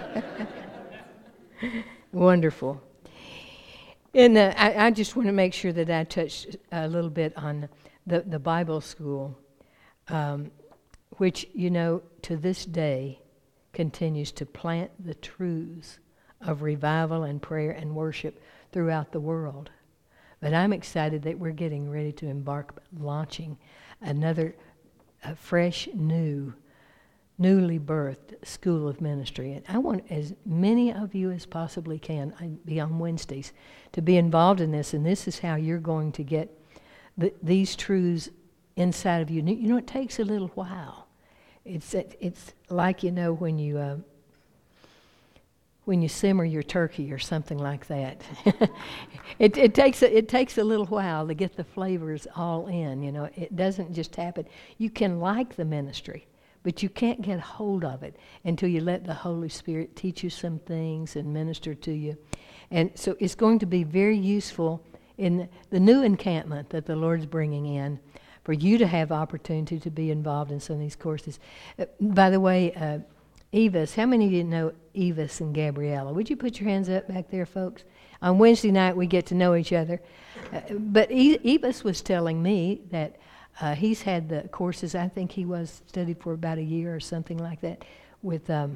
Wonderful. And uh, I, I just want to make sure that I touch a little bit on the, the Bible school, um, which, you know, to this day continues to plant the truths of revival and prayer and worship throughout the world. But I'm excited that we're getting ready to embark, launching another uh, fresh, new, newly birthed school of ministry. And I want as many of you as possibly can, I'd be on Wednesdays, to be involved in this. And this is how you're going to get the, these truths inside of you. You know, it takes a little while. It's it's like, you know, when you uh, when you simmer your turkey or something like that. it it takes a, it takes a little while to get the flavors all in. You know, it doesn't just happen. You can like the ministry, but you can't get hold of it until you let the Holy Spirit teach you some things and minister to you. And so it's going to be very useful in the new encampment that the Lord's bringing in, for you to have opportunity to be involved in some of these courses. Uh, by the way, uh, Evis, how many of you know Evis and Gabriella? Would you put your hands up back there, folks? On Wednesday night, we get to know each other. Uh, but e- Evis was telling me that uh, he's had the courses, I think he was studied for about a year or something like that, with, um,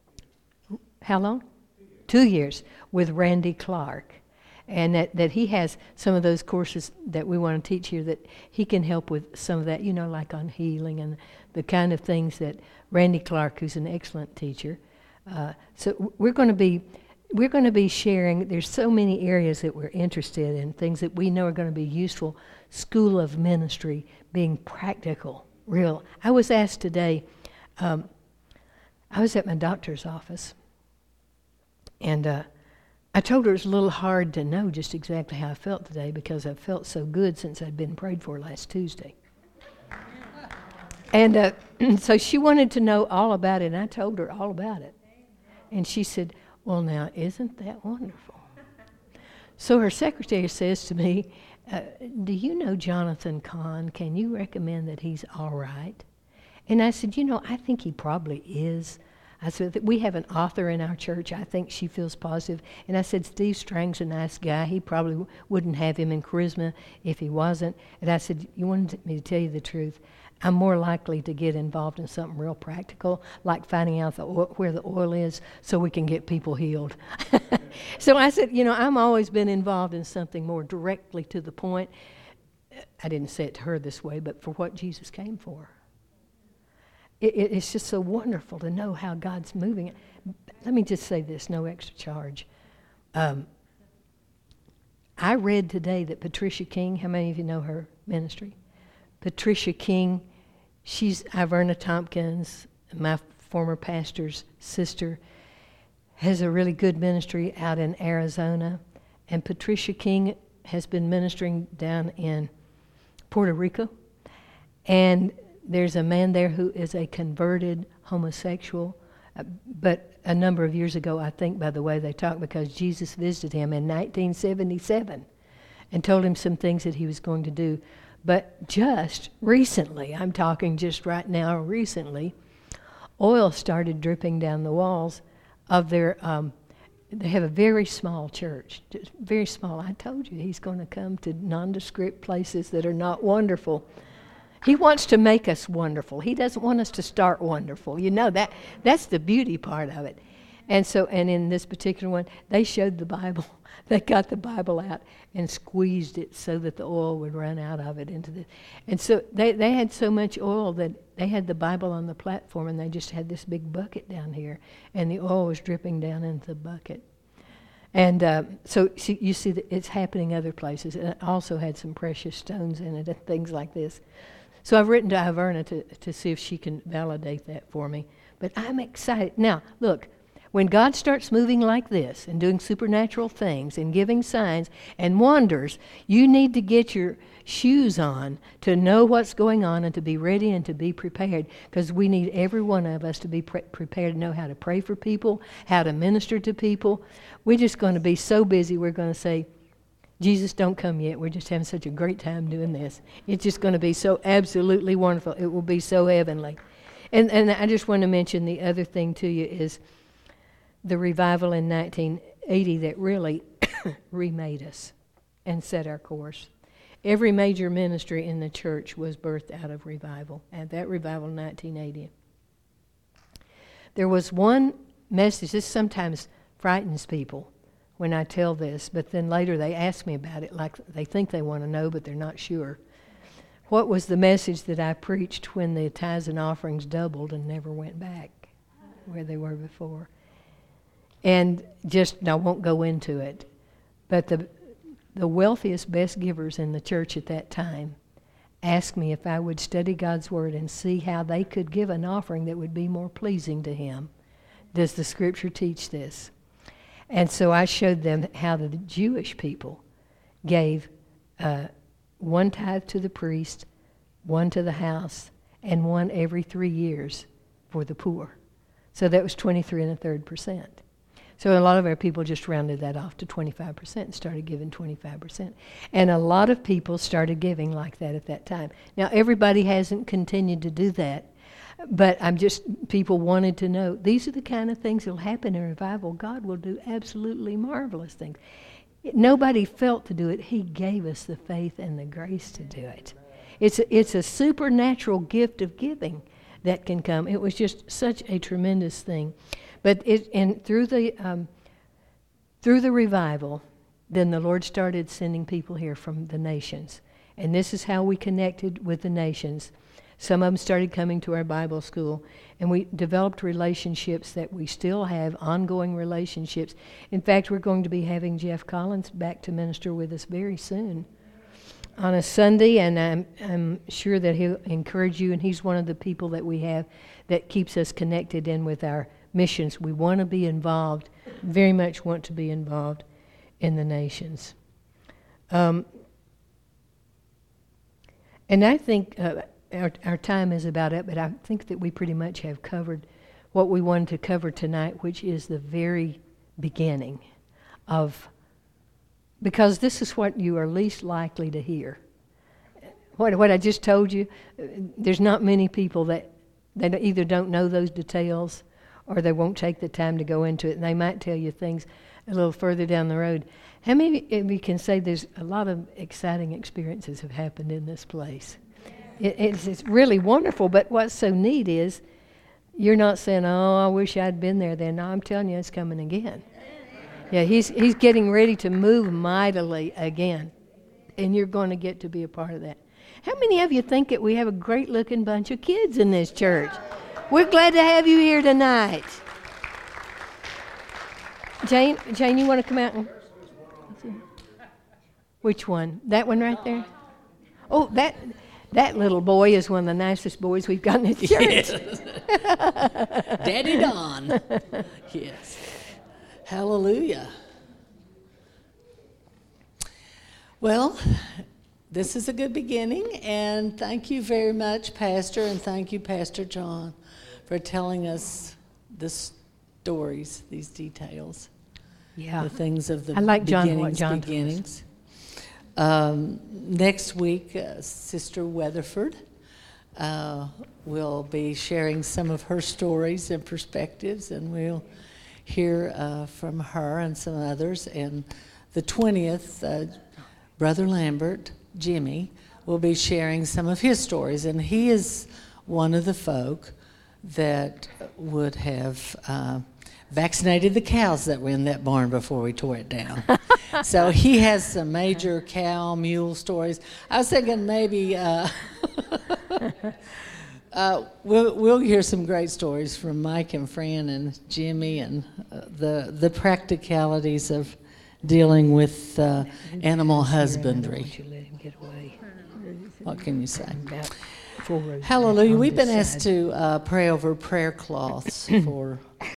how long? Two years, with Randy Clark. And that, that he has some of those courses that we want to teach here that he can help with some of that, you know, like on healing and the kind of things that Randy Clark, who's an excellent teacher. Uh, so we're going to be we're going to be sharing. There's so many areas that we're interested in, things that we know are going to be useful. School of ministry, being practical, real. I was asked today. Um, I was at my doctor's office, and. Uh, I told her it was a little hard to know just exactly how I felt today because I felt so good since I'd been prayed for last Tuesday. And uh, so she wanted to know all about it, and I told her all about it. And she said, "Well, now, isn't that wonderful?" So her secretary says to me, uh, "Do you know Jonathan Kahn? Can you recommend that he's all right?" And I said, "You know, I think he probably is." I said, "We have an author in our church. I think she feels positive." And I said, "Steve Strang's a nice guy. He probably w- wouldn't have him in charisma if he wasn't." And I said, "You wanted me to tell you the truth. I'm more likely to get involved in something real practical, like finding out the oil, where the oil is so we can get people healed. So I said, you know, I'm always been involved in something more directly to the point. I didn't say it to her this way, but for what Jesus came for. It, it, it's just so wonderful to know how God's moving. Let me just say this, no extra charge. Um, I read today that Patricia King, how many of you know her ministry? Patricia King, she's Iverna Tompkins, my former pastor's sister, has a really good ministry out in Arizona. And Patricia King has been ministering down in Puerto Rico. And there's a man there who is a converted homosexual. Uh, but a number of years ago, I think by the way they talk, because Jesus visited him in nineteen seventy-seven and told him some things that he was going to do. But just recently, I'm talking just right now, recently, oil started dripping down the walls of their, um, they have a very small church, just very small. I told you, he's going to come to nondescript places that are not wonderful. He wants to make us wonderful. He doesn't want us to start wonderful. You know, that that's the beauty part of it. And so, and in this particular one, they showed the Bible. They got the Bible out and squeezed it so that the oil would run out of it into the. And so they, they had so much oil that they had the Bible on the platform, and they just had this big bucket down here, and the oil was dripping down into the bucket. And uh, so see, you see that it's happening other places. And it also had some precious stones in it and things like this. So I've written to Iverna to, to see if she can validate that for me. But I'm excited. Now, look, when God starts moving like this and doing supernatural things and giving signs and wonders, you need to get your shoes on to know what's going on and to be ready and to be prepared, because we need every one of us to be pre- prepared to know how to pray for people, how to minister to people. We're just going to be so busy, we're going to say, Jesus, don't come yet. We're just having such a great time doing this. It's just going to be so absolutely wonderful. It will be so heavenly. And and I just want to mention the other thing to you is the revival in nineteen eighty that really remade us and set our course. Every major ministry in the church was birthed out of revival, and that revival in nineteen eighty. There was one message, this sometimes frightens people when I tell this, but then later they ask me about it like they think they want to know, but they're not sure. What was the message that I preached when the tithes and offerings doubled and never went back where they were before? And just, I won't go into it, but the the wealthiest, best givers in the church at that time asked me if I would study God's Word and see how they could give an offering that would be more pleasing to Him. Does the Scripture teach this? And so I showed them how the Jewish people gave uh, one tithe to the priest, one to the house, and one every three years for the poor. So that was twenty-three and a third percent. So a lot of our people just rounded that off to twenty-five percent and started giving twenty-five percent. And a lot of people started giving like that at that time. Now, everybody hasn't continued to do that. But I'm just, people wanted to know, these are the kind of things that will happen in revival. God will do absolutely marvelous things. It, nobody felt to do it. He gave us the faith and the grace to do it. It's a, it's a supernatural gift of giving that can come. It was just such a tremendous thing. But it, and through the um, through the revival, then the Lord started sending people here from the nations. And this is how we connected with the nations. Some of them started coming to our Bible school, and we developed relationships that we still have, ongoing relationships. In fact, we're going to be having Jeff Collins back to minister with us very soon on a Sunday, and I'm, I'm sure that he'll encourage you, and he's one of the people that we have that keeps us connected in with our missions. We want to be involved, very much want to be involved in the nations. Um, and I think... Uh, Our, our time is about up, but I think that we pretty much have covered what we wanted to cover tonight, which is the very beginning of, because this is what you are least likely to hear. What what I just told you, there's not many people that, that either don't know those details or they won't take the time to go into it, and they might tell you things a little further down the road. How many of you can say there's a lot of exciting experiences have happened in this place? It, it's, it's really wonderful. But what's so neat is you're not saying, "Oh, I wish I'd been there." Then no, I'm telling you, it's coming again. Yeah, he's he's getting ready to move mightily again, and you're going to get to be a part of that. How many of you think that we have a great-looking bunch of kids in this church? We're glad to have you here tonight. Jane, Jane, you want to come out and? Which one? That one right there? Oh, that that little boy is one of the nicest boys we've got in the church. Yes. Daddy Don. Yes. Hallelujah. Well, this is a good beginning, and thank you very much, Pastor, and thank you, Pastor John, for telling us the stories, these details, Yeah. the things of the I like John, beginnings, what John told us. beginnings. Um, next week, uh, Sister Weatherford uh, will be sharing some of her stories and perspectives, and we'll hear uh, from her and some others. And the twentieth, uh, Brother Lambert, Jimmy, will be sharing some of his stories, and he is one of the folk that would have uh, vaccinated the cows that were in that barn before we tore it down. So he has some major cow, mule stories. I was thinking maybe uh, uh, we'll, we'll hear some great stories from Mike and Fran and Jimmy, and uh, the the practicalities of dealing with uh, animal husbandry. You let him get away. What can you say? About four rows Hallelujah. on We've been this asked side. to uh, pray over prayer cloths for